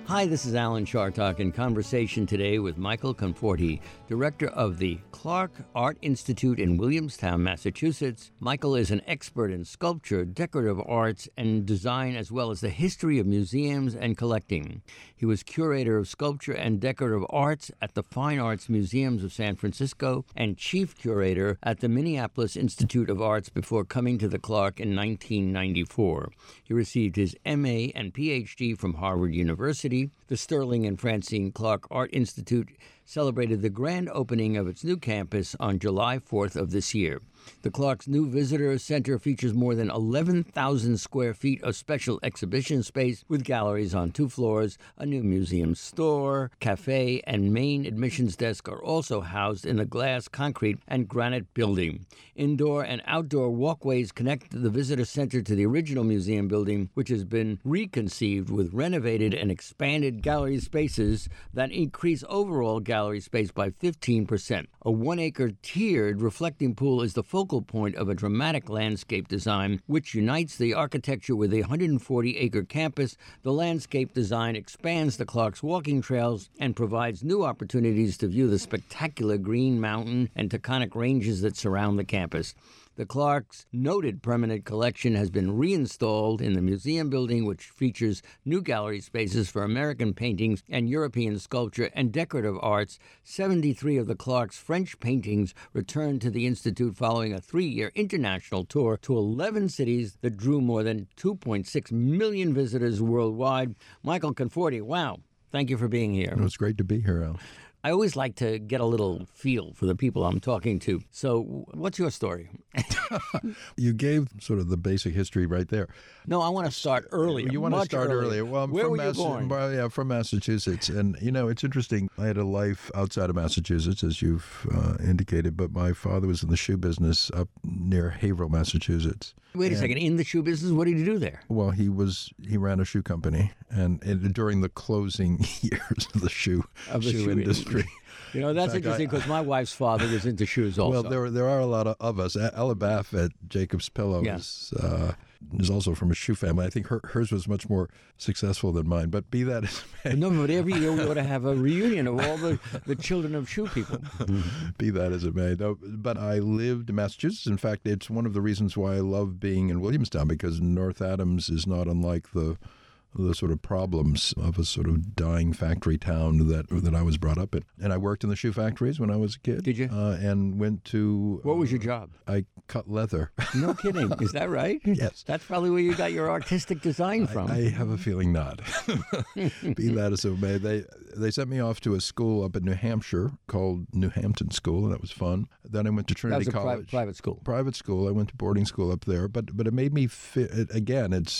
Hi, this is Alan Chartock in conversation today with Michael Conforti, director of the Clark Art Institute in Williamstown, Massachusetts. Michael is an expert in sculpture, decorative arts, and design, as well as the history of museums and collecting. He was curator of sculpture and decorative arts at the Fine Arts Museums of San Francisco and chief curator at the Minneapolis Institute of Arts before coming to the Clark in 1994. He received his MA and PhD from Harvard University. The Sterling and Francine Clark Art Institute celebrated the grand opening of its new campus on July 4th of this year. The Clark's new visitor center features more than 11,000 square feet of special exhibition space with galleries on 2 floors. A new museum store, cafe, and main admissions desk are also housed in the glass, concrete, and granite building. Indoor and outdoor walkways connect the visitor center to the original museum building, which has been reconceived with renovated and expanded gallery spaces that increase overall gallery space by 15%. A 1-acre tiered reflecting pool is the focal point of a dramatic landscape design which unites the architecture with a 140-acre campus. The landscape design expands the Clark's walking trails and provides new opportunities to view the spectacular Green Mountain and Taconic ranges that surround the campus. The Clark's noted permanent collection has been reinstalled in the museum building, which features new gallery spaces for American paintings and European sculpture and decorative arts. 73 of the Clark's French paintings returned to the Institute following a 3-year international tour to 11 cities that drew more than 2.6 million visitors worldwide. Michael Conforti, wow. Thank you for being here. It was great to be here, Al. I always like to get a little feel for the people I'm talking to. So what's your story? You gave sort of the basic history right there. No, I want to start earlier. You want to start earlier. Well, I'm Where from were you born? Yeah, from Massachusetts. And, it's interesting. I had a life outside of Massachusetts, as you've indicated, but my father was in the shoe business up near Haverhill, Massachusetts. Wait a second. In the shoe business? What did he do there? Well, he ran a shoe company, and during the closing years of the shoe industry. That's interesting because my wife's father was into shoes also. Well, there are a lot of us. Ella Baff at Jacob's Pillow is also from a shoe family. I think hers was much more successful than mine, but be that as it may. No, but every year we ought to have a reunion of all the children of shoe people. Be that as it may. No, but I lived in Massachusetts. In fact, it's one of the reasons why I love being in Williamstown, because North Adams is not unlike the sort of problems of a sort of dying factory town that I was brought up in. And I worked in the shoe factories when I was a kid. Did you? And went to... What was your job? I cut leather. No kidding. Is that right? Yes. That's probably where you got your artistic design from. I have a feeling not. Be that as it may. They sent me off to a school up in New Hampshire called New Hampton School, and that was fun. Then I went to Trinity College. That was a private school. Private school. I went to boarding school up there. But it made me fit... Again, it's...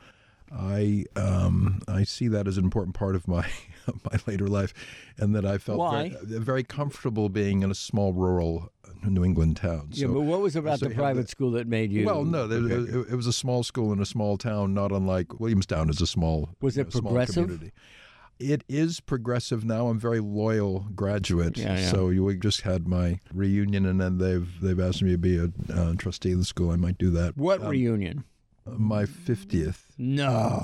I see that as an important part of my later life, and that I felt very comfortable being in a small rural New England town. Yeah, but what was about the private school that made you? Well, no, it was a small school in a small town, not unlike Williamstown is a small. Was it progressive? Small community. It is progressive now. I'm a very loyal graduate, so we just had my reunion, and then they've asked me to be a trustee of the school. I might do that. What reunion? My 50th. No.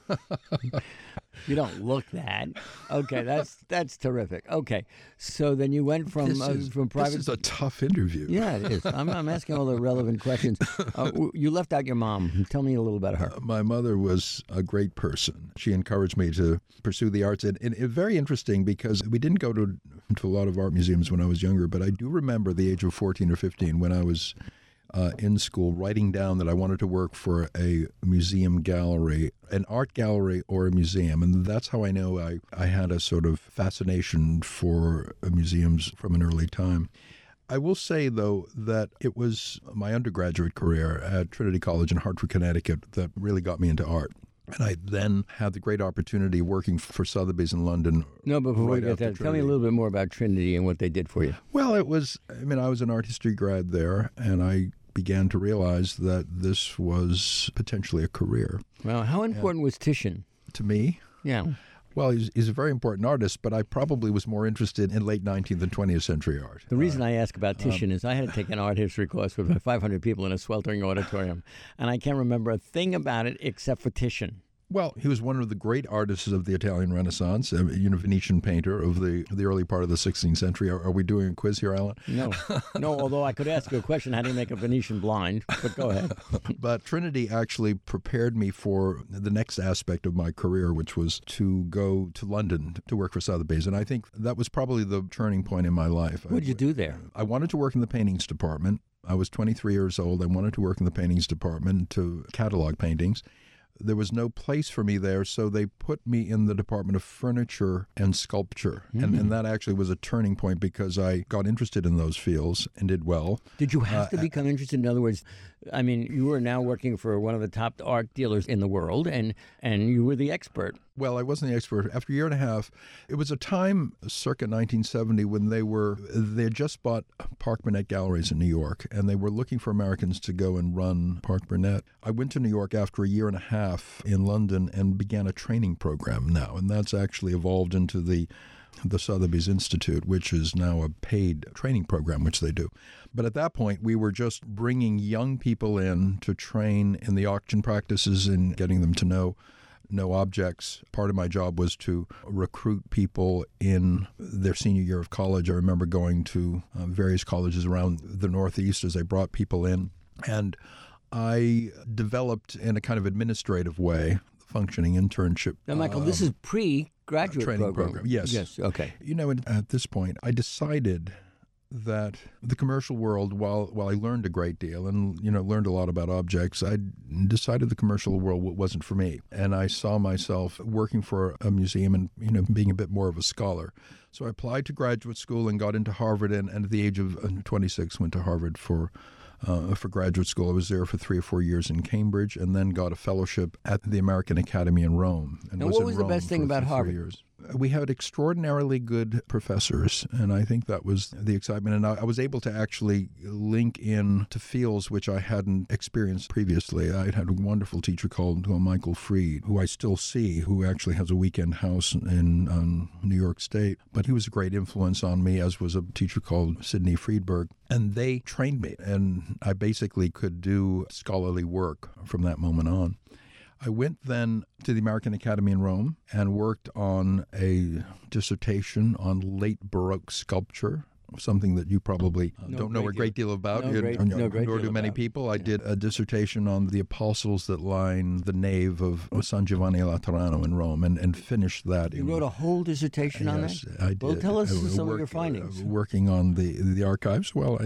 You don't look that. Okay, that's terrific. Okay, so then you went from private. This is a tough interview. Yeah, it is. I'm asking all the relevant questions. You left out your mom. Tell me a little about her. My mother was a great person. She encouraged me to pursue the arts, and it's very interesting because we didn't go to a lot of art museums when I was younger, but I do remember the age of 14 or 15 when I was in school, writing down that I wanted to work for a museum gallery, an art gallery or a museum. And that's how I know I had a sort of fascination for museums from an early time. I will say, though, that it was my undergraduate career at Trinity College in Hartford, Connecticut, that really got me into art. And I then had the great opportunity working for Sotheby's in London. No, but before we get that, tell me a little bit more about Trinity and what they did for you. Well, I was an art history grad there, and I began to realize that this was potentially a career. Well, how important was Titian? To me? Yeah. Well, he's a very important artist, but I probably was more interested in late 19th and 20th century art. The reason I ask about Titian is I had to take an art history course with 500 people in a sweltering auditorium, and I can't remember a thing about it except for Titian. Well, he was one of the great artists of the Italian Renaissance, Venetian painter of the early part of the 16th century. Are we doing a quiz here, Alan? No, although I could ask you a question, how do you make a Venetian blind? But go ahead. But Trinity actually prepared me for the next aspect of my career, which was to go to London to work for Sotheby's. And I think that was probably the turning point in my life. What did you do there? I wanted to work in the paintings department. I was 23 years old. I wanted to work in the paintings department to catalog paintings. There was no place for me there, so they put me in the Department of Furniture and Sculpture. And that actually was a turning point because I got interested in those fields and did well. Did you have to become interested? In other words, I mean, you were now working for one of the top art dealers in the world, and you were the expert. Well, I wasn't the expert. After a year and a half, it was a time circa 1970 when they had just bought Park Burnett Galleries in New York, and they were looking for Americans to go and run Park Burnett. I went to New York after a year and a half in London and began a training program now, and that's actually evolved into the Sotheby's Institute, which is now a paid training program, which they do. But at that point, we were just bringing young people in to train in the auction practices and getting them to know objects. Part of my job was to recruit people in their senior year of college. I remember going to various colleges around the Northeast as they brought people in. And I developed in a kind of administrative way the functioning internship. Now, Michael, this is pre-graduate training program. Yes. Okay. At this point, I decided that the commercial world, while I learned a great deal and learned a lot about objects, I decided the commercial world wasn't for me, and I saw myself working for a museum and being a bit more of a scholar. So I applied to graduate school and got into Harvard, and at the age of 26 went to Harvard for graduate school. I was there for 3 or 4 years in Cambridge, and then got a fellowship at the American Academy in Rome. And what was the best thing about Harvard? 3 years. We had extraordinarily good professors, and I think that was the excitement. And I was able to actually link in to fields which I hadn't experienced previously. I had a wonderful teacher called Michael Fried, who I still see, who actually has a weekend house in New York State. But he was a great influence on me, as was a teacher called Sidney Friedberg. And they trained me, and I basically could do scholarly work from that moment on. I went then to the American Academy in Rome and worked on a dissertation on late Baroque sculpture, something that you probably don't know a great deal about, nor do many people. I did a dissertation on the apostles that line the nave of San Giovanni Laterano in Rome and finished that. You wrote a whole dissertation on that? Yes, I did. Well, tell us some of your findings. Working on the archives, well,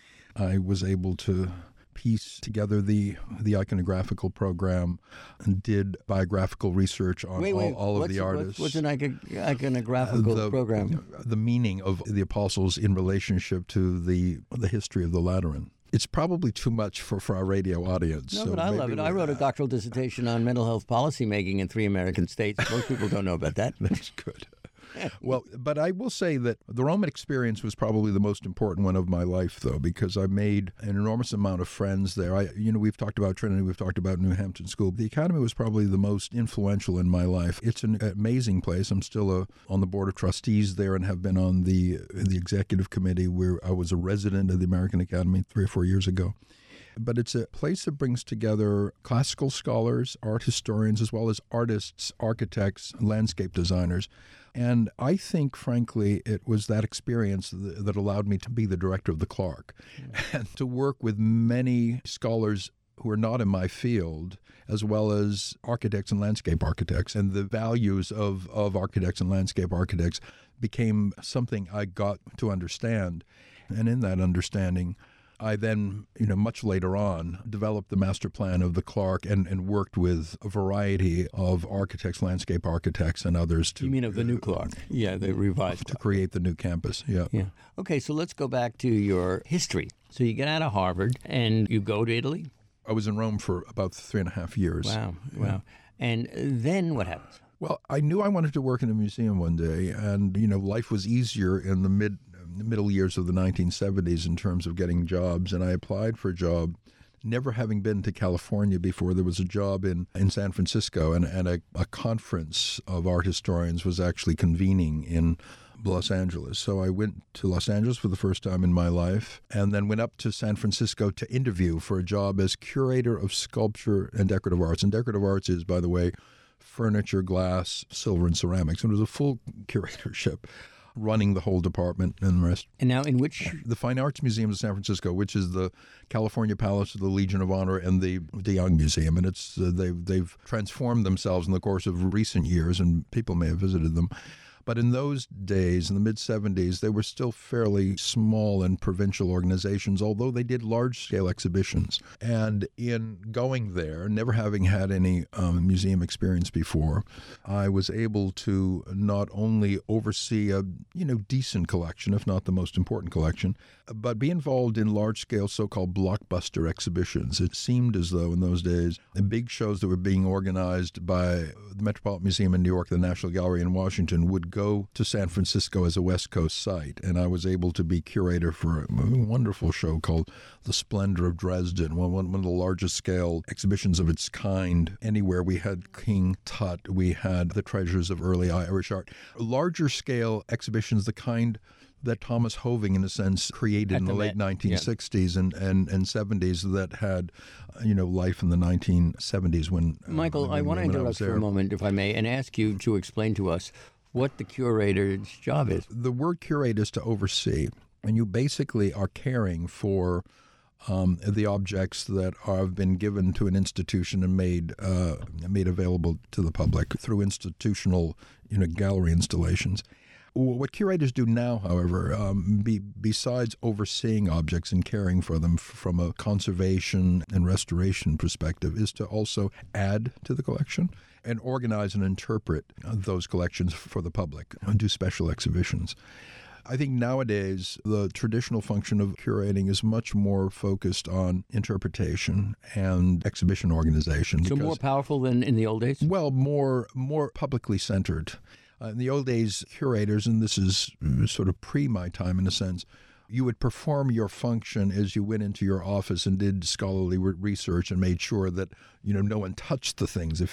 I was able to piece together the iconographical program and did biographical research on all of the artists. What's an iconographical program? The meaning of the apostles in relationship to the history of the Lateran. It's probably too much for our radio audience. No, but I love it. I wrote a doctoral dissertation on mental health policy making in 3 American states. Most people don't know about that. That's good. Well, but I will say that the Roman experience was probably the most important one of my life, though, because I made an enormous amount of friends there. We've talked about Trinity, we've talked about New Hampton School. The Academy was probably the most influential in my life. It's an amazing place. I'm still on the board of trustees there and have been on the executive committee where I was a resident of the American Academy 3 or 4 years ago. But it's a place that brings together classical scholars, art historians, as well as artists, architects, landscape designers. And I think, frankly, it was that experience that allowed me to be the director of the Clark and to work with many scholars who are not in my field, as well as architects and landscape architects. And the values of architects and landscape architects became something I got to understand. And in that understanding, I then, much later on, developed the master plan of the Clark and worked with a variety of architects, landscape architects, and others to... You mean of the new Clark? Yeah, the revised. To create the new campus, yeah. Okay, so let's go back to your history. So you get out of Harvard and you go to Italy? I was in Rome for about 3.5 years. Wow. And then what happens? Well, I knew I wanted to work in a museum one day, and, life was easier in the middle years of the 1970s in terms of getting jobs, and I applied for a job. Never having been to California before, there was a job in San Francisco, and a conference of art historians was actually convening in Los Angeles. So I went to Los Angeles for the first time in my life, and then went up to San Francisco to interview for a job as curator of sculpture and decorative arts. And decorative arts is, by the way, furniture, glass, silver, and ceramics. And it was a full curatorship running the whole department and the rest. And now in which? The Fine Arts Museum of San Francisco, which is the California Palace of the Legion of Honor and the de Young Museum. And it's they've transformed themselves in the course of recent years, and people may have visited them. But in those days, in the mid-'70s, they were still fairly small and provincial organizations, although they did large-scale exhibitions. And in going there, never having had any museum experience before, I was able to not only oversee a decent collection, if not the most important collection, but be involved in large-scale so-called blockbuster exhibitions. It seemed as though in those days, the big shows that were being organized by the Metropolitan Museum in New York, the National Gallery in Washington, would go to San Francisco as a West Coast site. And I was able to be curator for a wonderful show called The Splendor of Dresden, one of the largest scale exhibitions of its kind anywhere. We had King Tut, we had the treasures of early Irish art. Larger scale exhibitions, the kind that Thomas Hoving, in a sense, created in the late 1960s and 70s that had, life in the 1970s when... Michael, I want to interrupt for a moment, if I may, and ask you to explain to us what the curator's job is. The word curate is to oversee, and you basically are caring for the objects that have been given to an institution and made available to the public through institutional, gallery installations. What curators do now, however, besides overseeing objects and caring for them from a conservation and restoration perspective, is to also add to the collection and organize and interpret those collections for the public and do special exhibitions. I think nowadays the traditional function of curating is much more focused on interpretation and exhibition organization. So more powerful than in the old days? Well, more publicly centered. In the old days, curators, and this is sort of pre my time in a sense, you would perform your function as you went into your office and did scholarly research and made sure that no one touched the things.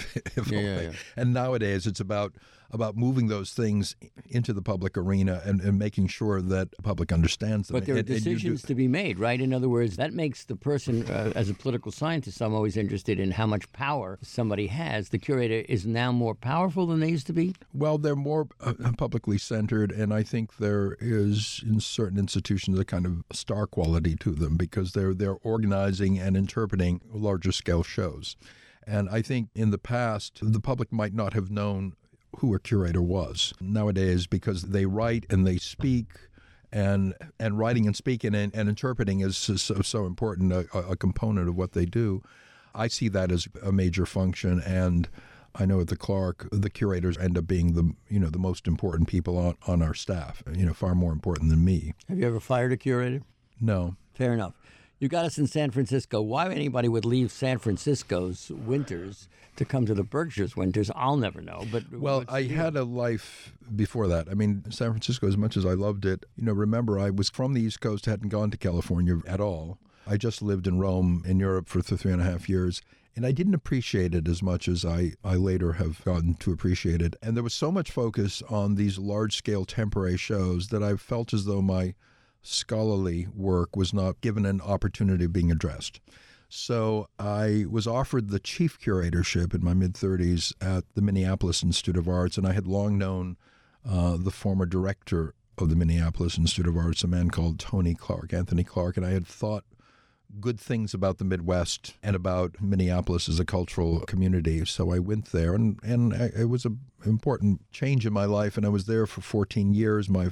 And nowadays it's about moving those things into the public arena and making sure that the public understands them. But there are decisions to be made, right? In other words, that makes the person, as a political scientist, I'm always interested in how much power somebody has. The curator is now more powerful than they used to be? Well, they're more publicly centered, and I think there is, in certain institutions, a kind of star quality to them because they're organizing and interpreting larger scale shows. And I think in the past, the public might not have known who a curator was. Nowadays, because they write and they speak, and writing and speaking and interpreting is so important, a component of what they do, I see that as a major function. And I know at the Clark, the curators end up being the most important people on our staff, far more important than me. Have you ever fired a curator? No. Fair enough. You got us in San Francisco. Why anybody would leave San Francisco's winters to come to the Berkshires winters, I'll never know. But well, I had a life before that. I mean, San Francisco, as much as I loved it, remember I was from the East Coast, hadn't gone to California at all. I just lived in Rome, in Europe, for 3.5 years. And I didn't appreciate it as much as I later have gotten to appreciate it. And there was so much focus on these large-scale temporary shows that I felt as though my scholarly work was not given an opportunity of being addressed. So I was offered the chief curatorship in my mid-30s at the Minneapolis Institute of Arts, and I had long known the former director of the Minneapolis Institute of Arts, a man called Anthony Clark, and I had thought good things about the Midwest and about Minneapolis as a cultural community. So I went there, and it was an important change in my life, and I was there for 14 years. My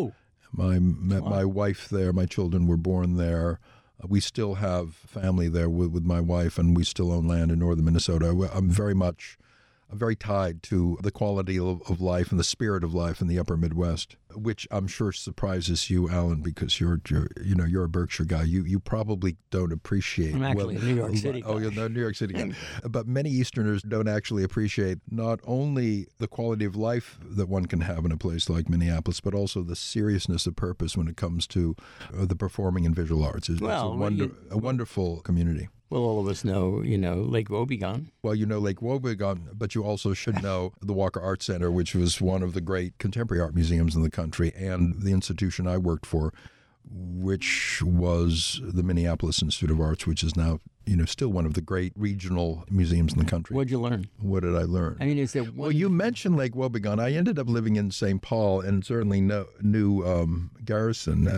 wife there, my children were born there. We still have family there with my wife, and we still own land in northern Minnesota. I'm very tied to the quality of life and the spirit of life in the upper Midwest, which I'm sure surprises you, Alan, because you're a Berkshire guy. You probably don't appreciate. I'm actually a New York City guy. Oh, you're the New York City guy. But many Easterners don't actually appreciate not only the quality of life that one can have in a place like Minneapolis, but also the seriousness of purpose when it comes to the performing and visual arts. It's a wonderful community. Well, all of us know, Lake Wobegon. Well, you know Lake Wobegon, but you also should know the Walker Art Center, which was one of the great contemporary art museums in the country, and the institution I worked for, which was the Minneapolis Institute of Arts, which is now still one of the great regional museums in the country. What'd you learn? What did I learn? I mean, is there one... Well, you mentioned Lake Wobegon. I ended up living in St. Paul and certainly knew Garrison.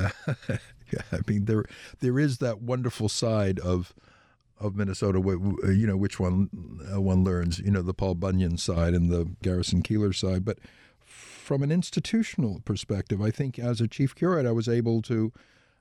I mean, there is that wonderful side of Minnesota, which one learns, the Paul Bunyan side and the Garrison Keillor side. But from an institutional perspective, I think as a chief curate, I was able to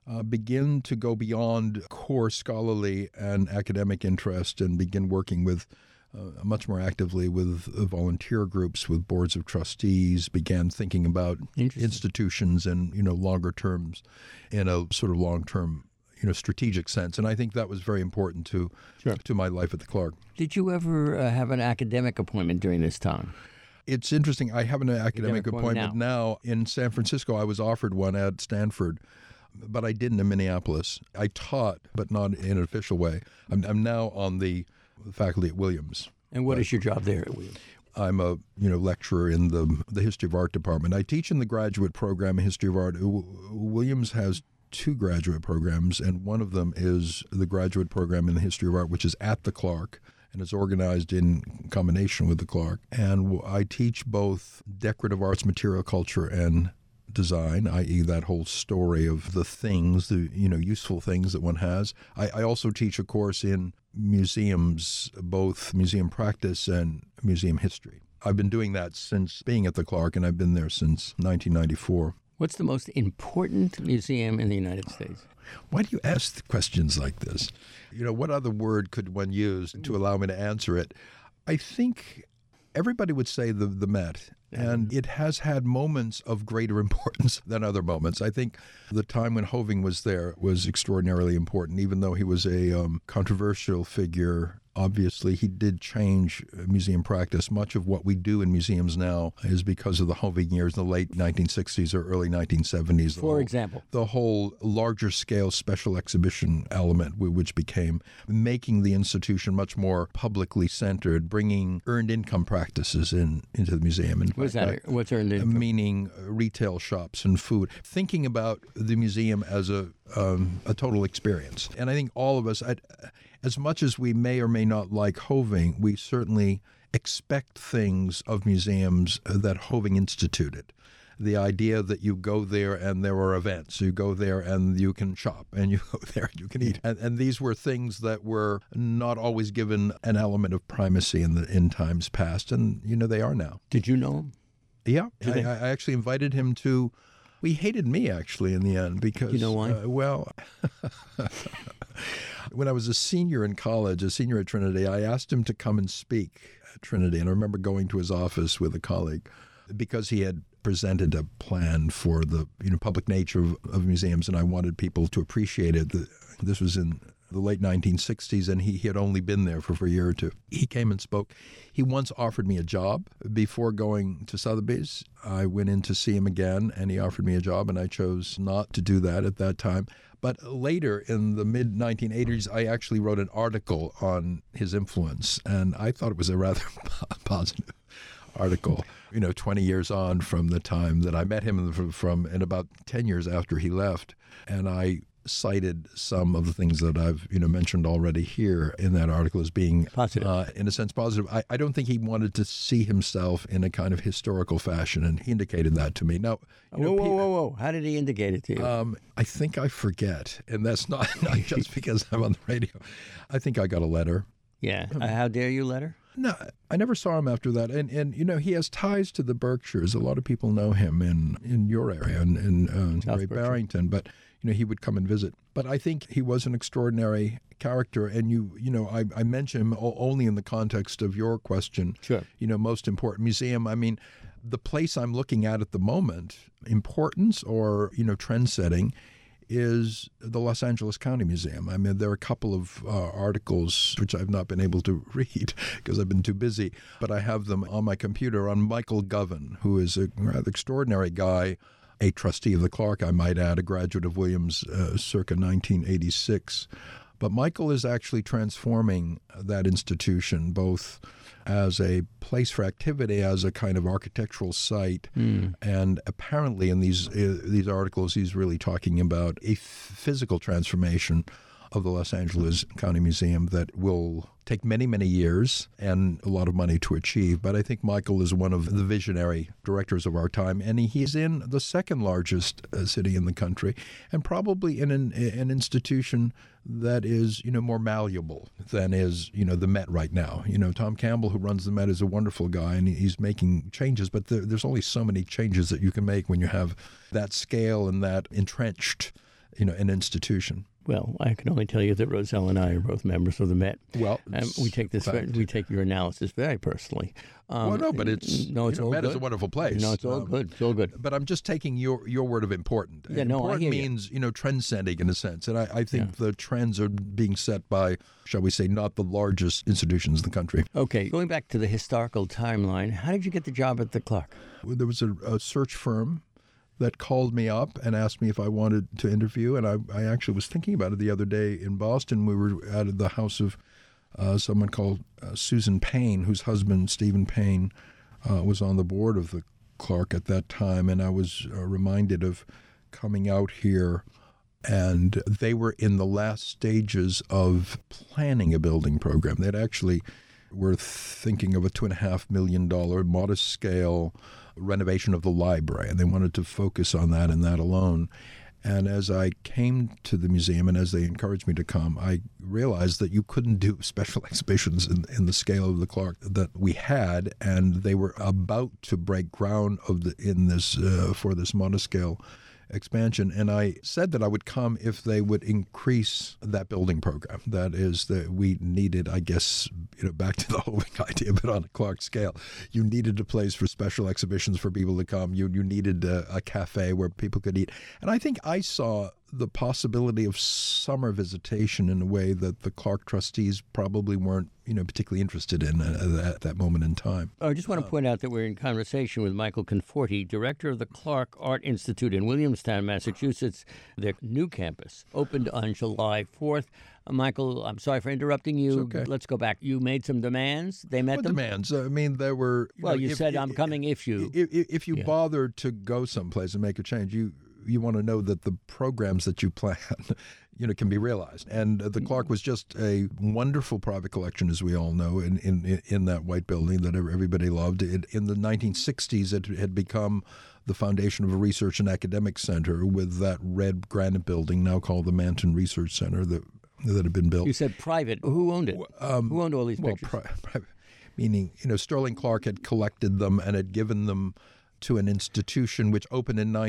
begin to go beyond core scholarly and academic interest and begin working with much more actively with volunteer groups, with boards of trustees, began thinking about institutions and, longer terms in a sort of long-term, strategic sense. And I think that was very important to my life at the Clark. Did you ever have an academic appointment during this time? It's interesting. I have an academic appointment now in San Francisco. I was offered one at Stanford, but I didn't in Minneapolis. I taught, but not in an official way. I'm now on the faculty at Williams. And what is your job there at Williams? I'm a lecturer in the History of Art department. I teach in the graduate program in History of Art. Williams has 2 graduate programs, and one of them is the graduate program in the History of Art, which is at the Clark, and it's organized in combination with the Clark. And I teach both decorative arts, material culture, and design, i.e. that whole story of the things, the useful things that one has. I also teach a course in museums, both museum practice and museum history. I've been doing that since being at the Clark, and I've been there since 1994. What's the most important museum in the United States? Why do you ask questions like this? What other word could one use to allow me to answer it? I think everybody would say the Met, and it has had moments of greater importance than other moments. I think the time when Hoving was there was extraordinarily important, even though he was a controversial figure. Obviously, he did change museum practice. Much of what we do in museums now is because of the Hoving years in the late 1960s or early 1970s. For example? The whole larger scale special exhibition element, which became making the institution much more publicly centered, bringing earned income practices into the museum. What's that? What's earned income? Meaning retail shops and food. Thinking about the museum as a total experience. And I think all of us, as much as we may or may not like Hoving, we certainly expect things of museums that Hoving instituted. The idea that you go there and there are events. You go there and you can shop, and you go there and you can eat. And these were things that were not always given an element of primacy in times past, and they are now. Did you know him? Yeah. I actually invited him to... He hated me, actually, in the end, because... You know why? When I was a senior in college, a senior at Trinity, I asked him to come and speak at Trinity. And I remember going to his office with a colleague because he had presented a plan for the public nature of museums, and I wanted people to appreciate it. This was in the late 1960s, and he had only been there for a year or two. He came and spoke. He once offered me a job before going to Sotheby's. I went in to see him again, and he offered me a job, and I chose not to do that at that time. But later, in the mid-1980s, I actually wrote an article on his influence, and I thought it was a rather positive article, 20 years on from the time that I met him and about 10 years after he left. And I cited some of the things that I've mentioned already here in that article as being positive. In a sense positive. I don't think he wanted to see himself in a kind of historical fashion, and he indicated that to me. Now, whoa! How did he indicate it to you? I think I forget, and that's not just because I'm on the radio. I think I got a letter. Yeah. How dare you letter? No, I never saw him after that. And he has ties to the Berkshires. A lot of people know him in your area, in Great Barrington. But, he would come and visit. But I think he was an extraordinary character. And, I mention him only in the context of your question. Sure. Most important museum. I mean, the place I'm looking at the moment, importance or, trend setting, is the Los Angeles County Museum. I mean, there are a couple of articles which I've not been able to read because I've been too busy, but I have them on my computer on Michael Govan, who is a rather extraordinary guy, a trustee of the Clark, I might add, a graduate of Williams circa 1986. But Michael is actually transforming that institution, both as a place for activity, as a kind of architectural site. And apparently in these articles, he's really talking about a physical transformation of the Los Angeles County Museum that will take many, many years and a lot of money to achieve. But I think Michael is one of the visionary directors of our time, and he's in the second largest city in the country, and probably in an institution that is, more malleable than is, the Met right now. Tom Campbell, who runs the Met, is a wonderful guy, and he's making changes, but there's only so many changes that you can make when you have that scale and that entrenched, an institution. Well, I can only tell you that Roselle and I are both members of the Met. Well, we take your analysis very personally. No, but it's all good. Met is a wonderful place. No, it's all good. It's all good. But I'm just taking your word of important. Yeah, important I hear means trend-setting in a sense, and I think the trends are being set by, shall we say, not the largest institutions in the country. Okay, going back to the historical timeline, how did you get the job at the Clark? There was a search firm that called me up and asked me if I wanted to interview. And I actually was thinking about it the other day in Boston. We were at the house of someone called Susan Payne, whose husband, Stephen Payne, was on the board of the Clark at that time. And I was reminded of coming out here, and they were in the last stages of planning a building program. They'd actually were thinking of a $2.5 million modest scale renovation of the library, and they wanted to focus on that and that alone. And as I came to the museum and as they encouraged me to come, I realized that you couldn't do special exhibitions in the scale of the Clark that we had, and they were about to break ground for this modest scale expansion. And I said that I would come if they would increase that building program. That is, that we needed, I guess, back to the Hovick idea, but on a Clark scale. You needed a place for special exhibitions for people to come. You needed a cafe where people could eat. And I think I saw the possibility of summer visitation in a way that the Clark trustees probably weren't, particularly interested in at that moment in time. I just want to point out that we're in conversation with Michael Conforti, director of the Clark Art Institute in Williamstown, Massachusetts. Their new campus opened on July 4th. Michael, I'm sorry for interrupting you. It's okay. Let's go back. You made some demands. They met them? Demands. I mean, there were... You said, I'm coming if you... If you bothered to go someplace and make a change, you want to know that the programs that you plan, can be realized. And the Clark was just a wonderful private collection, as we all know, in that white building that everybody loved. In the 1960s, it had become the foundation of a research and academic center with that red granite building, now called the Manton Research Center, that had been built. You said private. Who owned it? Who owned all these pictures? Private, meaning, Sterling Clark had collected them and had given them to an institution which opened in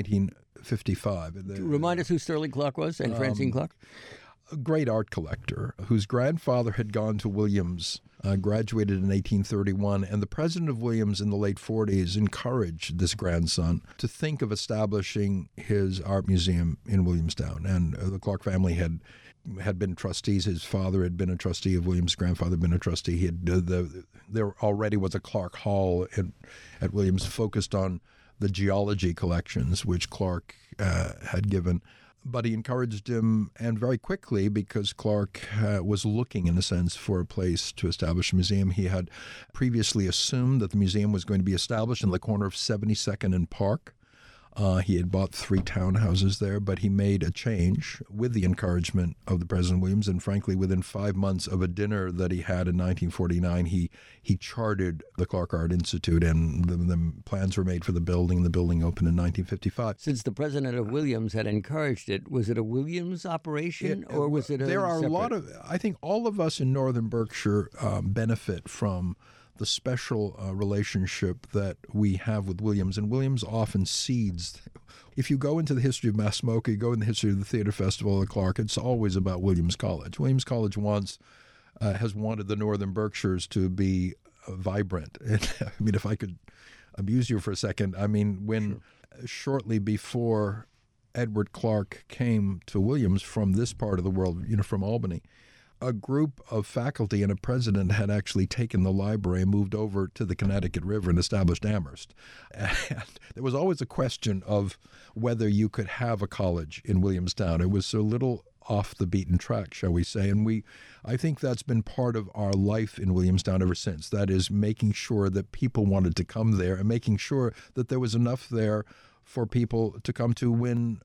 1955. Remind us who Sterling Clark was and Francine Clark? A great art collector whose grandfather had gone to Williams, graduated in 1831, and the president of Williams in the late 40s encouraged this grandson to think of establishing his art museum in Williamstown. And the Clark family had been trustees. His father had been a trustee of Williams. Grandfather had been a trustee. There already was a Clark Hall at Williams focused on the geology collections, which Clark had given. But he encouraged him, and very quickly, because Clark was looking, in a sense, for a place to establish a museum. He had previously assumed that the museum was going to be established in the corner of 72nd and Park. He had bought 3 townhouses there, but he made a change with the encouragement of the President Williams. And frankly, within 5 months of a dinner that he had in 1949, he chartered the Clark Art Institute, and the plans were made for the building. The building opened in 1955. Since the president of Williams had encouraged it, was it a Williams operation or was it a There are separate? a lot of, I think all of us in Northern Berkshire benefit from the special relationship that we have with Williams, and Williams often cedes. If you go into the history of Mass Smoker, you go in the history of the Theater Festival of Clark, it's always about Williams College. Williams College has wanted the Northern Berkshires to be vibrant. And, I mean, if I could amuse you for a second, I mean, when shortly before Edward Clark came to Williams from this part of the world, from Albany, a group of faculty and a president had actually taken the library and moved over to the Connecticut River and established Amherst. And there was always a question of whether you could have a college in Williamstown. It was so little off the beaten track, shall we say. And I think that's been part of our life in Williamstown ever since. That is, making sure that people wanted to come there and making sure that there was enough there for people to come to when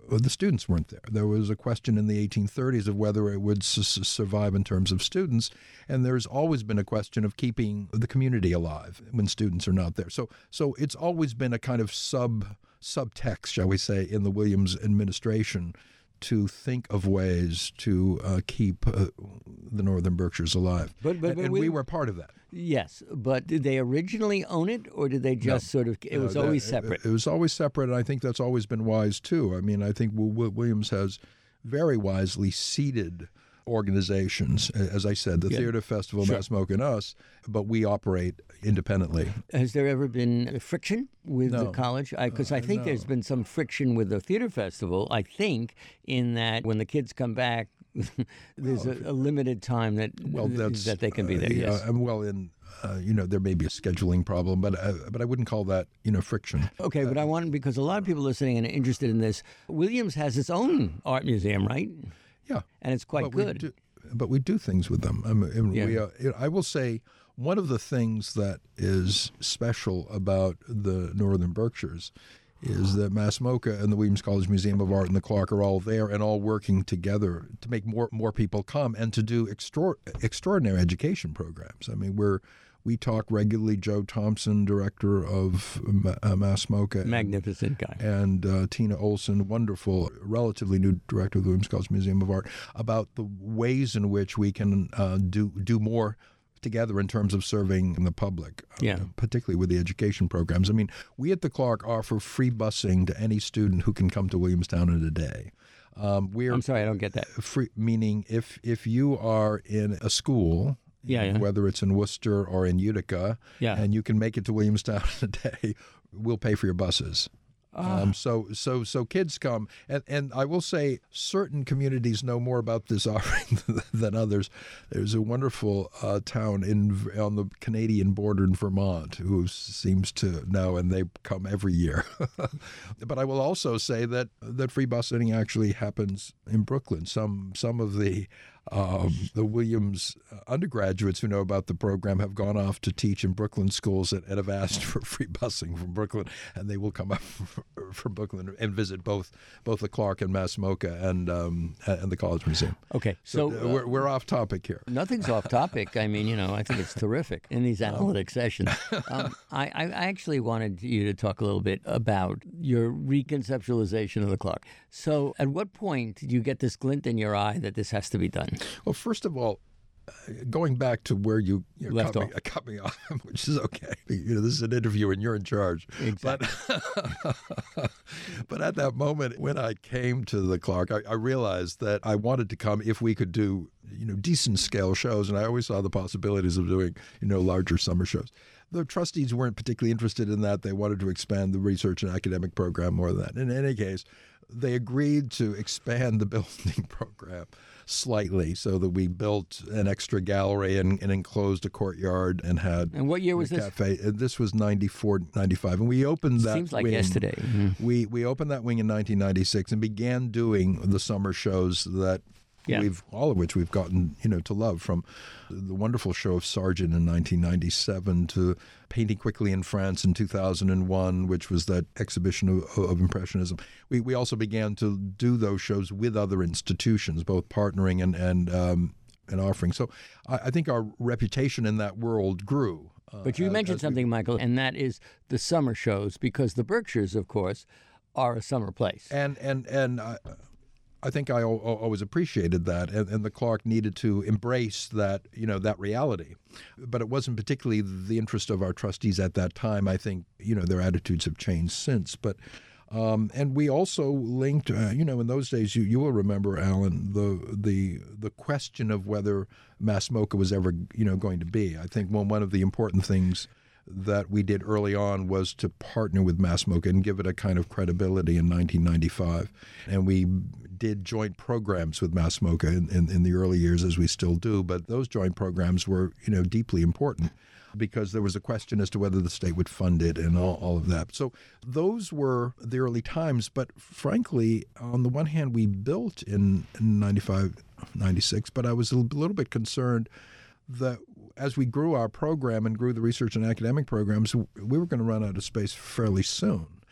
the students weren't there. There was a question in the 1830s of whether it would survive in terms of students, and there's always been a question of keeping the community alive when students are not there. So it's always been a kind of subtext, shall we say, in the Williams administration to think of ways to keep the Northern Berkshires alive. But we were part of that. Yes, but did they originally own it, or did they just it was always separate? It was always separate, and I think that's always been wise, too. I mean, I think Williams has very wisely seeded organizations, as I said, the Theater Festival, sure. MassMocha, and us, but we operate independently. Has there ever been friction with the college? Because I think there's been some friction with the Theater Festival, I think, in that when the kids come back, there's a limited time that they can be there. Yes. There may be a scheduling problem, but I wouldn't call that friction. Okay, but I want, because a lot of people listening and are interested in this, Williams has its own art museum, right? Yeah, and it's quite good. But we do things with them. I will say one of the things that is special about the Northern Berkshires is that MassMocha and the Williams College Museum of Art and the Clark are all there and all working together to make more people come and to do extraordinary education programs. I mean, we talk regularly. Joe Thompson, director of MassMocha, magnificent guy, and Tina Olson, wonderful, relatively new director of the Williams College Museum of Art, about the ways in which we can do more together in terms of serving the public, particularly with the education programs. I mean, we at the Clark offer free busing to any student who can come to Williamstown in a day. I'm sorry, I don't get that. Free, meaning if you are in a school, whether it's in Worcester or in Utica, and you can make it to Williamstown in a day, we'll pay for your buses. So kids come, and I will say certain communities know more about this offering than others. There's a wonderful town on the Canadian border in Vermont who seems to know, and they come every year. But I will also say that free busing actually happens in Brooklyn. Some of the Williams undergraduates who know about the program have gone off to teach in Brooklyn schools and have asked for free busing from Brooklyn, and they will come up from Brooklyn and visit both the Clark and MassMocha and the College Museum. Okay, so we're off topic here. Nothing's off topic. I mean, I think it's terrific in these analytic sessions. I actually wanted you to talk a little bit about your reconceptualization of the Clark. So at what point did you get this glint in your eye that this has to be done? Well, first of all, going back to where you cut me off, which is okay. This is an interview and you're in charge. Exactly. But at that moment when I came to the Clark, I realized that I wanted to come if we could do decent scale shows, and I always saw the possibilities of doing larger summer shows. The trustees weren't particularly interested in that. They wanted to expand the research and academic program more than that. In any case, they agreed to expand the building program slightly so that we built an extra gallery and enclosed a courtyard and had And what year was this? Cafe. This was 94, 95. And we opened that Seems like wing. Yesterday. Mm-hmm. We opened that wing in 1996 and began doing the summer shows that all of which we've gotten, to love, from the wonderful show of Sargent in 1997 to Painting Quickly in France in 2001, which was that exhibition of Impressionism. We also began to do those shows with other institutions, both partnering and offering. So I think our reputation in that world grew. But you mentioned something, Michael, and that is the summer shows, because the Berkshires, of course, are a summer place. And I think I always appreciated that, and the Clark needed to embrace that, that reality. But it wasn't particularly the interest of our trustees at that time. I think, their attitudes have changed since. But and we also linked, in those days, you will remember, Alan, the question of whether MassMocha was ever, going to be. I think one of the important things that we did early on was to partner with MassMocha and give it a kind of credibility in 1995. And we did joint programs with MassMocha in the early years, as we still do. But those joint programs were, deeply important because there was a question as to whether the state would fund it and all of that. So those were the early times. But frankly, on the one hand, we built in 95, 96, but I was a little bit concerned that as we grew our program and grew the research and academic programs, we were going to run out of space fairly soon.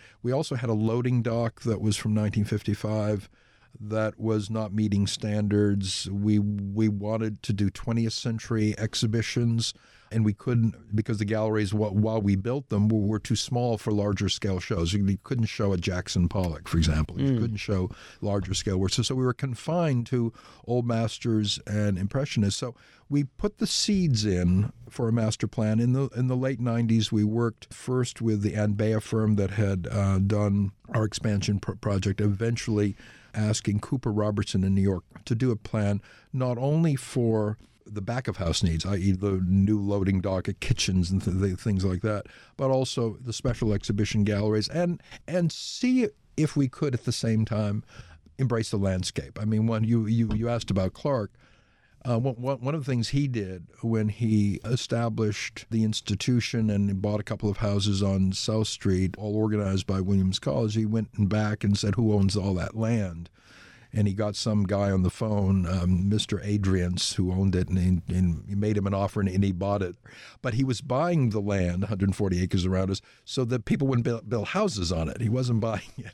We also had a loading dock that was from 1955 that was not meeting standards. We wanted to do 20th century exhibitions, and we couldn't because the galleries, while we built them, were too small for larger scale shows. You couldn't show a Jackson Pollock, for example. You couldn't show larger scale works. So we were confined to old masters and impressionists. So we put the seeds in for a master plan. In the late 90s, we worked first with the Ann Bea firm that had done our expansion project, eventually asking Cooper Robertson in New York to do a plan not only for the back of house needs, i.e. the new loading dock at kitchens and things like that, but also the special exhibition galleries, and see if we could at the same time embrace the landscape. I mean, when you asked about Clark, one of the things he did when he established the institution and bought a couple of houses on South Street, all organized by Williams College, he went back and said, who owns all that land? And he got some guy on the phone, Mr. Adrians, who owned it, and he made him an offer, and he bought it. But he was buying the land, 140 acres around us, so that people wouldn't build houses on it. He wasn't buying it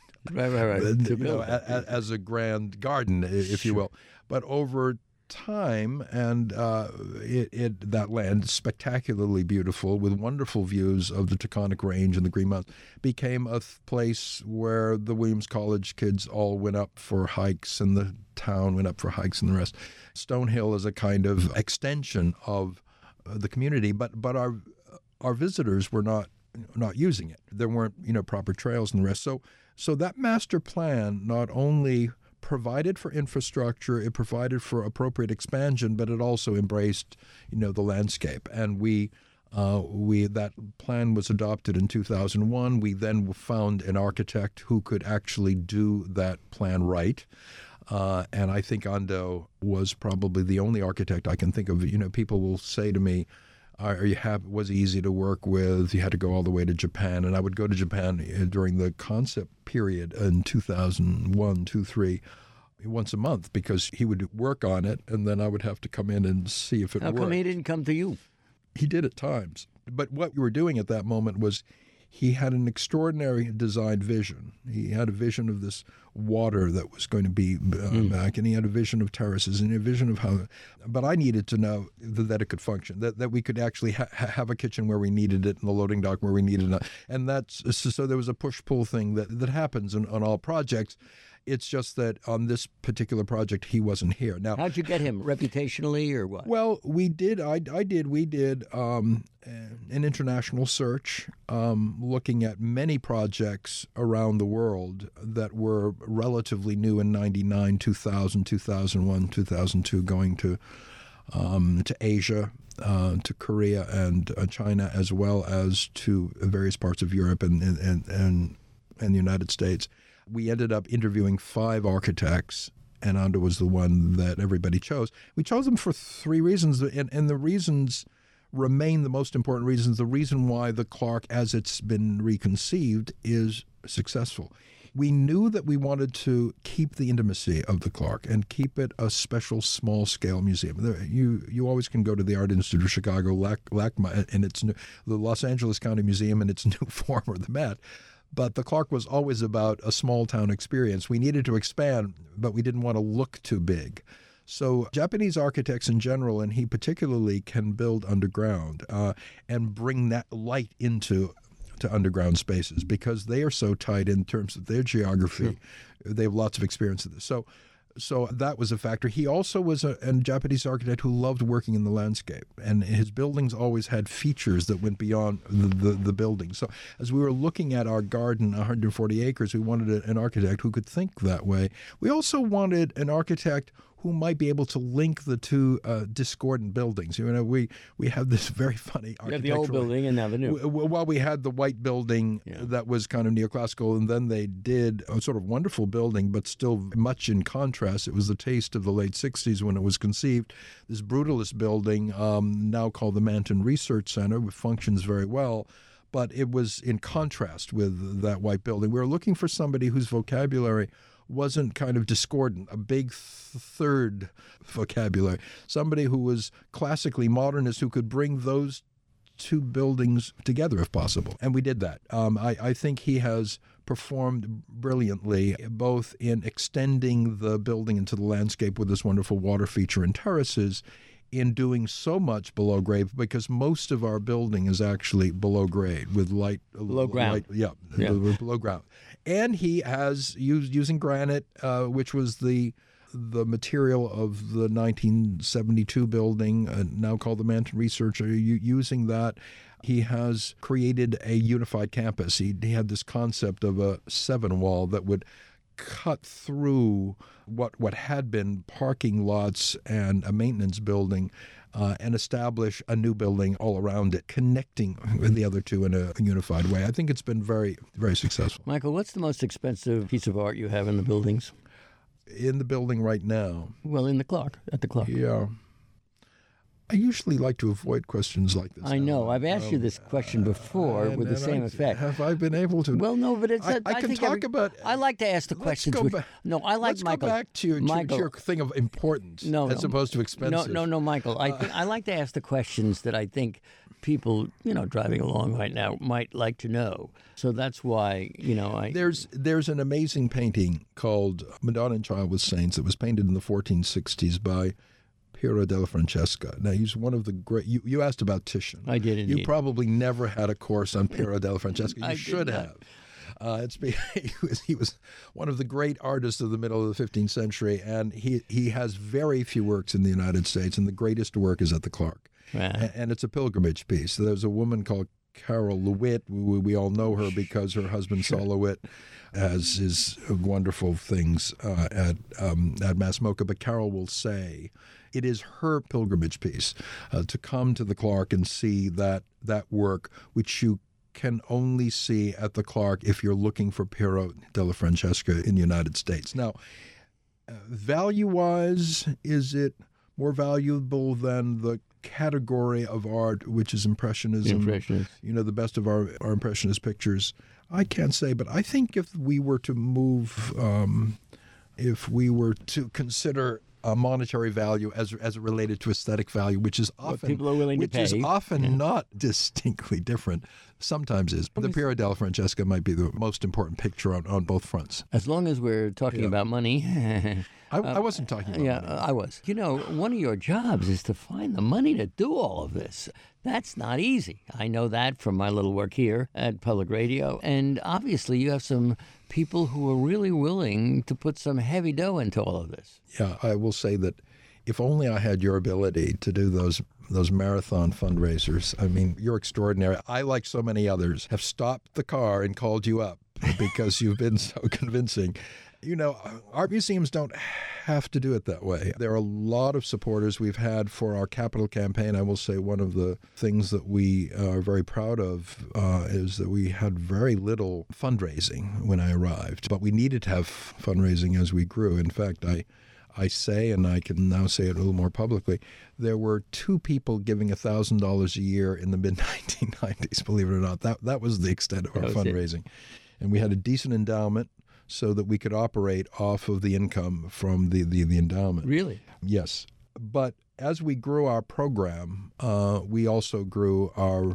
Right. as a grand garden, if you will. But over time, and that land, spectacularly beautiful with wonderful views of the Taconic Range and the Green Mountains, became a place where the Williams College kids all went up for hikes, and the town went up for hikes, and the rest. Stonehill is a kind of extension of the community, but our visitors were not using it. There weren't proper trails and the rest. So that master plan not only provided for infrastructure, it provided for appropriate expansion, but it also embraced, the landscape. And that plan was adopted in 2001. We then found an architect who could actually do that plan right. And I think Ando was probably the only architect I can think of. People will say to me, was he easy to work with? You had to go all the way to Japan. And I would go to Japan during the concept period in 2001, 2003, once a month, because he would work on it, and then I would have to come in and see if it worked. How come he didn't come to you? He did at times. But what we were doing at that moment was he had an extraordinary design vision. He had a vision of this water that was going to be back, and he had a vision of terraces and a vision of how. But I needed to know that it could function, that we could actually have a kitchen where we needed it and the loading dock where we needed it. And so there was a push-pull thing that happens on all projects. It's just that on this particular project, he wasn't here. Now, how'd you get him? Reputationally or what? Well, we did. We did an international search, looking at many projects around the world that were relatively new in 99, 2000, 2001, 2002, going to Asia, to Korea and China, as well as to various parts of Europe and the United States. We ended up interviewing 5 architects, and Ando was the one that everybody chose. We chose them for 3 reasons, and the reasons remain the most important reasons. The reason why the Clark, as it's been reconceived, is successful. We knew that we wanted to keep the intimacy of the Clark and keep it a special small-scale museum. You always can go to the Art Institute of Chicago, LACMA, and the Los Angeles County Museum in its new form, or the Met. But the Clark was always about a small-town experience. We needed to expand, but we didn't want to look too big. So Japanese architects in general, and he particularly, can build underground and bring that light into underground spaces because they are so tight in terms of their geography. Sure. They have lots of experience with this. So that was a factor. He also was a Japanese architect who loved working in the landscape, and his buildings always had features that went beyond the building. So as we were looking at our garden, 140 acres, we wanted an architect who could think that way. We also wanted an architect who might be able to link the two discordant buildings. We have this very funny architectural... You have the old building and now the new. Well, we had the white building that was kind of neoclassical, and then they did a sort of wonderful building, but still much in contrast. It was the taste of the late 60s when it was conceived. This brutalist building, now called the Manton Research Center, which functions very well, but it was in contrast with that white building. We were looking for somebody whose vocabulary wasn't kind of discordant, a big third vocabulary, somebody who was classically modernist, who could bring those 2 buildings together if possible. And we did that. I think he has performed brilliantly, both in extending the building into the landscape with this wonderful water feature and terraces, in doing so much below grade, because most of our building is actually below grade with below ground. Below ground. And he has using granite, which was the material of the 1972 building, now called the Manton Research. Using that, he has created a unified campus. He had this concept of a 7-wall that would cut through what had been parking lots and a maintenance building and establish a new building all around it, connecting with the other two in a unified way. I think it's been very, very successful. Michael, what's the most expensive piece of art you have in the buildings? In the building right now? Well, at the Clark. Yeah. I usually like to avoid questions like this. I know. I've asked you this question before with the same effect. Have I been able to? Well, no, but it's. I can talk about. I like to ask the questions. No, I like let's Michael. Go back to your thing of importance as opposed to expensive. No, Michael. I like to ask the questions that I think people, driving along right now might like to know. So that's why, There's an amazing painting called Madonna and Child with Saints that was painted in the 1460s by Piero della Francesca. Now, he's one of the great... You asked about Titian. I did indeed. You probably never had a course on Piero della Francesca. You I should did have. He was one of the great artists of the middle of the 15th century, and he has very few works in the United States, and the greatest work is at the Clark. Right. And it's a pilgrimage piece. There's a woman called Carol LeWitt. We all know her because her husband Saul LeWitt has his wonderful things at Mass MoCA. But Carol will say it is her pilgrimage piece to come to the Clark and see that work, which you can only see at the Clark if you're looking for Piero della Francesca in the United States. Now, value-wise, is it more valuable than the category of art, which is Impressionism? The best of our Impressionist pictures. I can't say, but I think if we were to move, if we were to consider a monetary value as it related to aesthetic value, which is often what people are willing to pay. Which is often not distinctly different. Sometimes is. The Piero della Francesca might be the most important picture on both fronts. As long as we're talking about money. I wasn't talking about money. I was. One of your jobs is to find the money to do all of this. That's not easy. I know that from my little work here at Public Radio. And obviously you have some people who are really willing to put some heavy dough into all of this. Yeah, I will say that if only I had your ability to do those marathon fundraisers. I mean, you're extraordinary. I, like so many others, have stopped the car and called you up because you've been so convincing. Art museums don't have to do it that way. There are a lot of supporters we've had for our capital campaign. I will say one of the things that we are very proud of is that we had very little fundraising when I arrived, but we needed to have fundraising as we grew. In fact, I say, and I can now say it a little more publicly, there were 2 people giving $1,000 a year in the mid-1990s, believe it or not. That was the extent of our fundraising. And we had a decent endowment so that we could operate off of the income from the endowment. Really? Yes. But as we grew our program, we also grew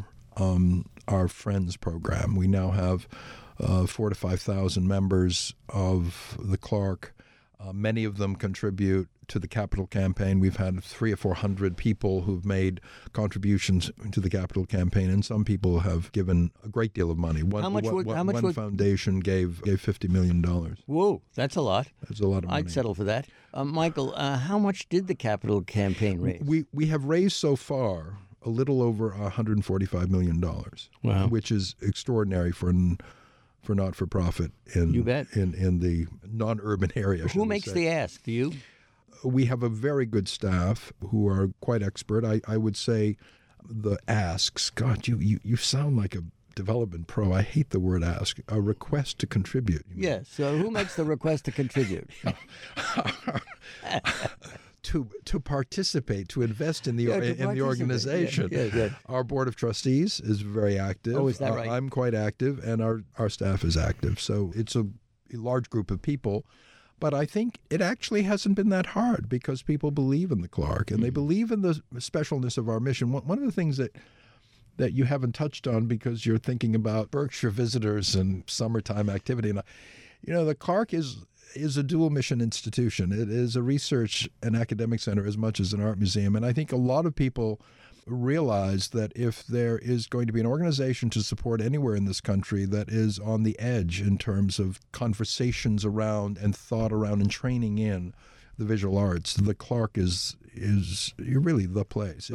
our Friends program. We now have 4,000 to 5,000 members of the Clark. Many of them contribute to the capital campaign. We've had 300 or 400 people who've made contributions to the capital campaign, and some people have given a great deal of money. One foundation gave $50 million. Whoa, that's a lot. That's a lot of money. I'd settle for that. Michael, how much did the capital campaign raise? We have raised so far a little over $145 million, wow, which is extraordinary for not-for-profit in the non-urban area. Who makes the ask? Do you? We have a very good staff who are quite expert. I would say the asks, God, you sound like a development pro. I hate the word ask. A request to contribute. Yes. So who makes the request to contribute? To participate, to invest in the organization. Yeah. Our board of trustees is very active. Oh, is that right? I'm quite active, and our staff is active. So it's a large group of people. But I think it actually hasn't been that hard because people believe in the Clark, and they believe in the specialness of our mission. One of the things that that you haven't touched on because you're thinking about Berkshire visitors and summertime activity. And the Clark is a dual mission institution. It is a research and academic center as much as an art museum. And I think a lot of people realize that if there is going to be an organization to support anywhere in this country that is on the edge in terms of conversations around and thought around and training in the visual arts, the Clark is really the place.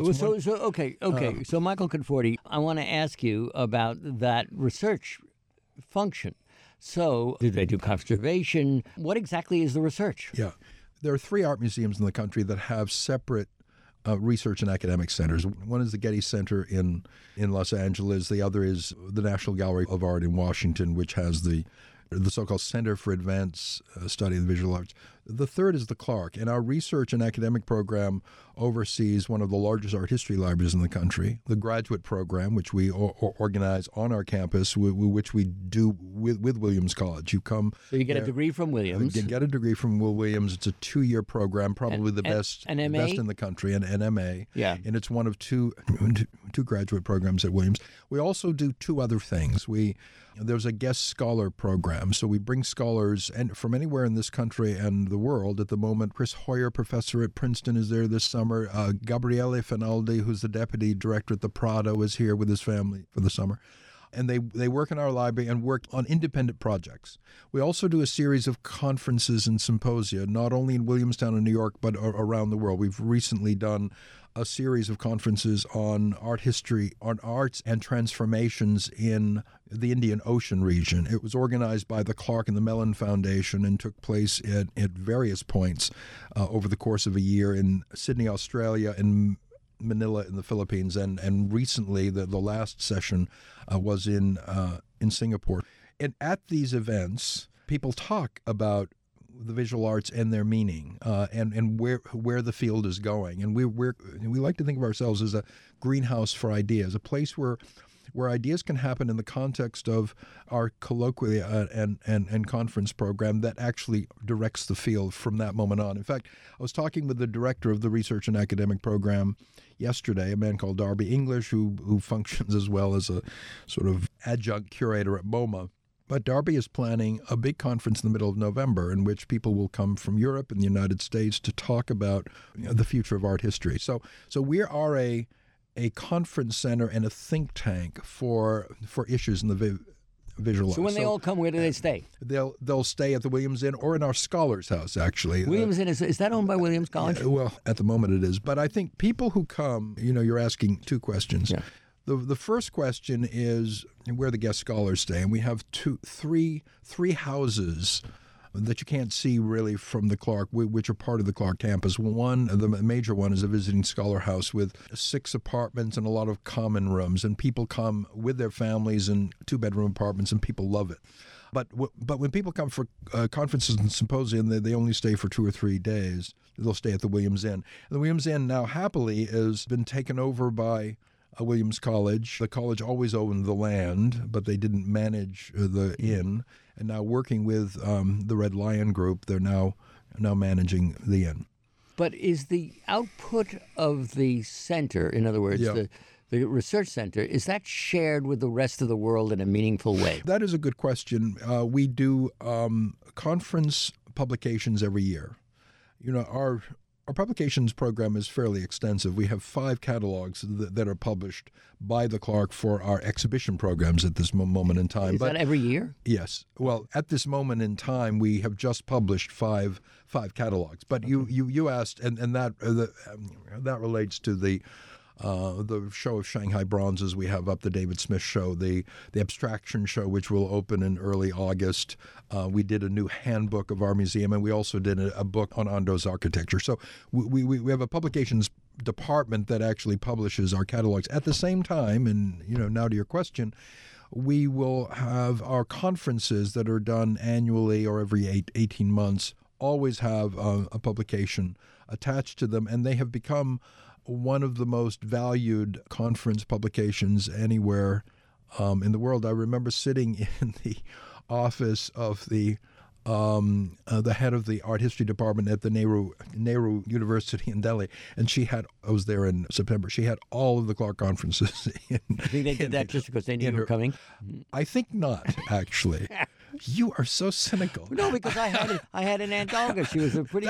So Michael Conforti, I want to ask you about that research function. So do they do conservation? What exactly is the research? Yeah. There are 3 art museums in the country that have separate research and academic centers. One is the Getty Center in Los Angeles. The other is the National Gallery of Art in Washington, which has the so-called Center for Advanced Study of the Visual Arts. The third is the Clark, and our research and academic program oversees one of the largest art history libraries in the country, the graduate program, which we organize on our campus, which we do with Williams College. You come. So you get a degree from Williams. You get a degree from Will Williams. It's a 2-year program, probably the best an MA? Best in the country, an MA. Yeah. And it's one of two graduate programs at Williams. We also do 2 other things. There's a guest scholar program, so we bring scholars from anywhere in this country and the world. At the moment, Chris Hoyer, professor at Princeton, is there this summer. Gabriele Finaldi, who's the deputy director at the Prado, is here with his family for the summer. And they work in our library and work on independent projects. We also do a series of conferences and symposia, not only in Williamstown and New York, but around the world. We've recently done a series of conferences on art history, on arts and transformations in the Indian Ocean region. It was organized by the Clark and the Mellon Foundation and took place at various points over the course of a year in Sydney, Australia, and Manila in the Philippines, and recently the last session was in Singapore. And at these events, people talk about the visual arts and their meaning, and where the field is going. And we like to think of ourselves as a greenhouse for ideas, a place where ideas can happen in the context of our colloquia and conference program that actually directs the field from that moment on. In fact, I was talking with the director of the research and academic program yesterday, a man called Darby English, who functions as well as a sort of adjunct curator at MoMA. But Darby is planning a big conference in the middle of November in which people will come from Europe and the United States to talk about the future of art history. So we are a conference center and a think tank for issues in the visual arts. So when they all come, where do they stay? They'll stay at the Williams Inn or in our Scholars House, actually. Williams Inn, is that owned by Williams College? Well, at the moment it is. But I think people who come, you're asking 2 questions. Yeah. The first question is where the guest scholars stay, and we have three houses that you can't see really from the Clark, which are part of the Clark campus. One, the major one, is a visiting scholar house with 6 apartments and a lot of common rooms, and people come with their families in 2-bedroom apartments, and people love it. But when people come for conferences and symposium, they only stay for 2 or 3 days. They'll stay at the Williams Inn. And the Williams Inn now happily has been taken over by Williams College. The college always owned the land, but they didn't manage the inn. And now working with the Red Lion Group, they're now managing the inn. But is the output of the center, in other words, the research center, is that shared with the rest of the world in a meaningful way? That is a good question. We do conference publications every year. Our publications program is fairly extensive. We have 5 catalogs that are published by the Clark for our exhibition programs at this moment in time. Is that every year? Yes. Well, at this moment in time, we have just published five catalogs. But okay. you asked, and that relates to the show of Shanghai bronzes we have up, the David Smith show, the abstraction show, which will open in early August. We did a new handbook of our museum, and we also did a book on Ando's architecture. So we have a publications department that actually publishes our catalogs. At the same time, and now to your question, we will have our conferences that are done annually or every 18 months, always have a publication attached to them, and they have become one of the most valued conference publications anywhere in the world. I remember sitting in the office of the the head of the art history department at the Nehru University in Delhi, and I was there in September. She had all of the Clark conferences. I think they did that just because they knew you were coming. I think not, actually. You are so cynical. No, because I had an Aunt Olga. She was a pretty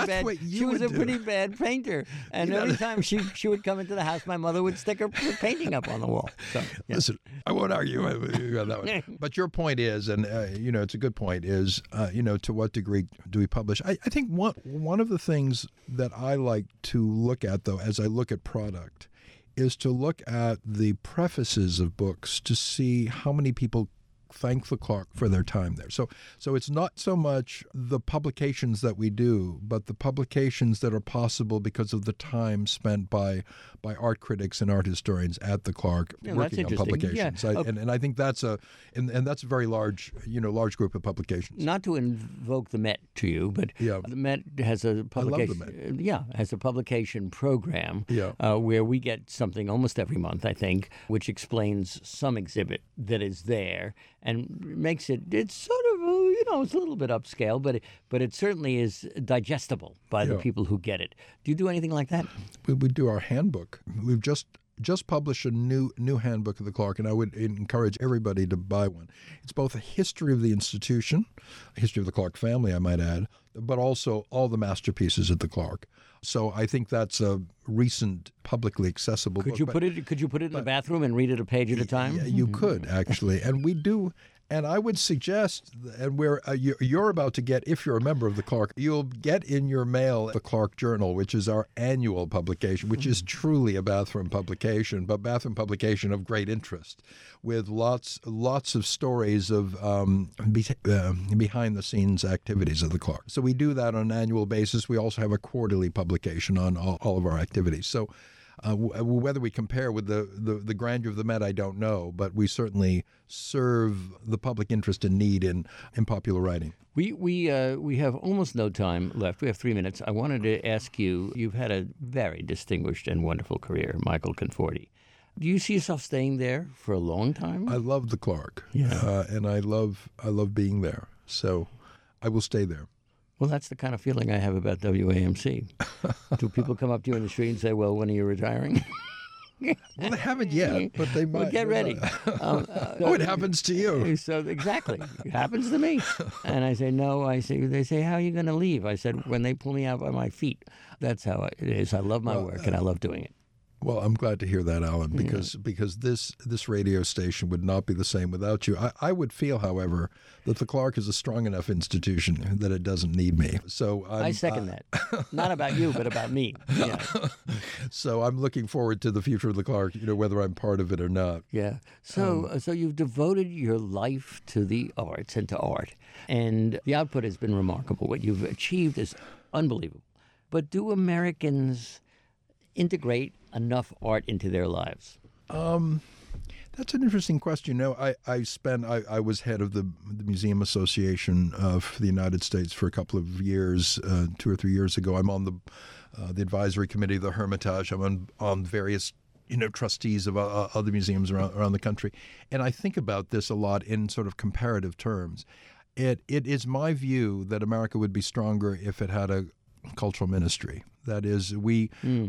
bad painter, and every time she would come into the house, my mother would stick her painting up on the wall. So, yeah. Listen, I won't argue with you on that one. But your point is, and it's a good point, is to what degree do we publish? I think one of the things that I like to look at, though, as I look at product, is to look at the prefaces of books to see how many people thank the Clark for their time there. So it's not so much the publications that we do, but the publications that are possible because of the time spent by art critics and art historians at the Clark working on publications. Yeah. And I think that's and that's a very large group of publications. Not to invoke the Met to you, but the Met has a publication. I love the Met. Has a publication program where we get something almost every month, I think, which explains some exhibit that is there and makes it's sort of it's a little bit upscale, but it certainly is digestible by the people who get it. Do you do anything like that? We do our handbook. We've just published a new handbook of the Clark, and I would encourage everybody to buy one. It's both a history of the institution, a history of the Clark family, I might add, but also all the masterpieces at the Clark. So I think that's a recent, publicly accessible book. Could you put it in the bathroom and read it a page at a time? Yeah, you could, actually. And we do. And I would suggest, and where you're about to get, if you're a member of the Clark, you'll get in your mail the Clark Journal, which is our annual publication, which is truly a bathroom publication, but bathroom publication of great interest, with lots of stories of behind-the-scenes activities of the Clark. So we do that on an annual basis. We also have a quarterly publication on all of our activities. So whether we compare with the grandeur of the Met, I don't know, but we certainly serve the public interest and need in popular writing. We have almost no time left. We have 3 minutes. I wanted to ask you, you've had a very distinguished and wonderful career, Michael Conforti. Do you see yourself staying there for a long time? I love the Clark, and I love being there, so I will stay there. Well, that's the kind of feeling I have about WAMC. Do people come up to you in the street and say, well, when are you retiring? Well, they haven't yet, but they might. Well, get ready. It happens to you. So exactly. It happens to me. And I say, no. They say, how are you going to leave? I said, when they pull me out by my feet. That's how it is. I love my work, and I love doing it. Well, I'm glad to hear that, Alan, because this radio station would not be the same without you. I would feel, however, that the Clark is a strong enough institution that it doesn't need me. So I second that. Not about you, but about me. Yeah. So I'm looking forward to the future of the Clark, whether I'm part of it or not. Yeah. So you've devoted your life to the arts and to art, and the output has been remarkable. What you've achieved is unbelievable. But do Americans integrate enough art into their lives? That's an interesting question. I was head of the Museum Association for the United States for a couple of years, 2 or 3 years ago. I'm on the advisory committee of the Hermitage. I'm on various trustees of other museums around the country. And I think about this a lot in sort of comparative terms. It is my view that America would be stronger if it had a cultural ministry. That is, we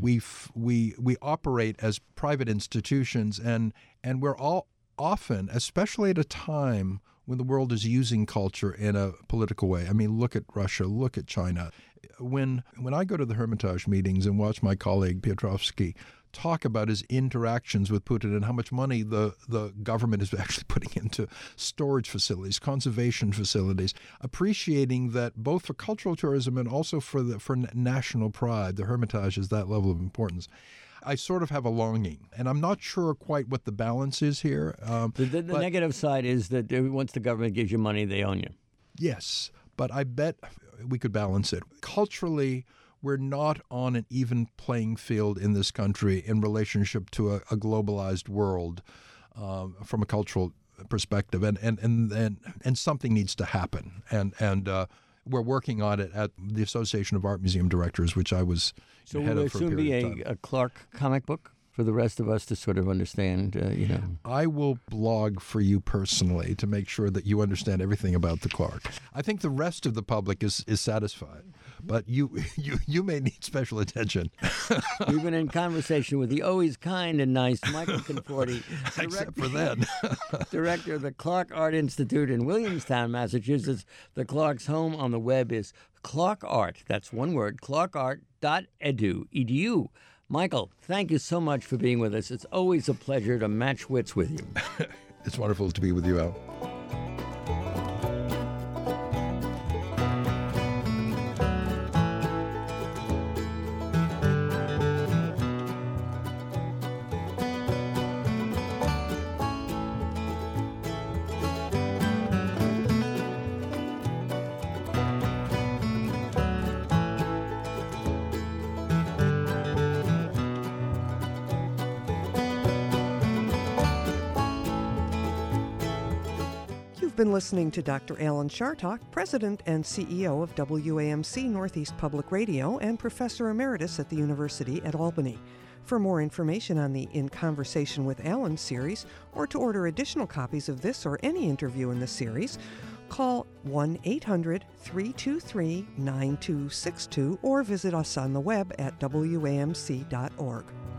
operate as private institutions, and we're all often, especially at a time when the world is using culture in a political way. I mean, look at Russia, look at China. When I go to the Hermitage meetings and watch my colleague Piotrowski talk about his interactions with Putin and how much money the government is actually putting into storage facilities, conservation facilities, appreciating that both for cultural tourism and also for national pride, the Hermitage is that level of importance. I sort of have a longing, and I'm not sure quite what the balance is here. The negative side is that once the government gives you money, they own you. Yes, but I bet we could balance it. Culturally, we're not on an even playing field in this country in relationship to a globalized world from a cultural perspective, and something needs to happen. And we're working on it at the Association of Art Museum Directors, which I was head of for a period of time. So will there soon be a Clark comic book? for the rest of us to sort of understand, I will blog for you personally to make sure that you understand everything about the Clark. I think the rest of the public is satisfied, but you may need special attention. We've been in conversation with the always kind and nice Michael Conforti, Except for then. director of the Clark Art Institute in Williamstown, Massachusetts. The Clark's home on the web is Clark Art. That's one word, clarkart.edu. Michael, thank you so much for being with us. It's always a pleasure to match wits with you. It's wonderful to be with you, Al. You've been listening to Dr. Alan Chartock, President and CEO of WAMC Northeast Public Radio and Professor Emeritus at the University at Albany. For more information on the In Conversation with Alan series, or to order additional copies of this or any interview in the series, call 1-800-323-9262 or visit us on the web at wamc.org.